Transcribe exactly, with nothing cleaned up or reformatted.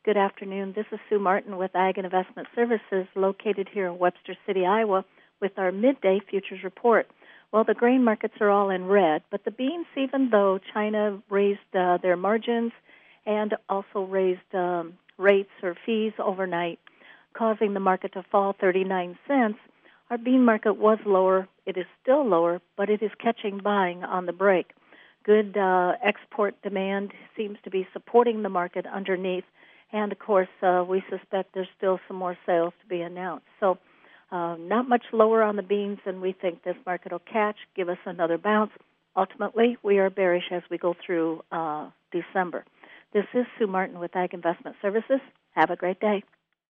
Good afternoon. This is Sue Martin with Ag and Investment Services located here in Webster City, Iowa, with our midday futures report. Well, the grain markets are all in red, but the beans, even though China raised uh, their margins and also raised um, rates or fees overnight, causing the market to fall thirty-nine cents, our bean market was lower. It is still lower, but it is catching buying on the break. Good uh, export demand seems to be supporting the market underneath, and, of course, uh, we suspect there's still some more sales to be announced. So uh, not much lower on the beans than we think this market will catch, give us another bounce. Ultimately, we are bearish as we go through uh, December. This is Sue Martin with Ag Investment Services. Have a great day.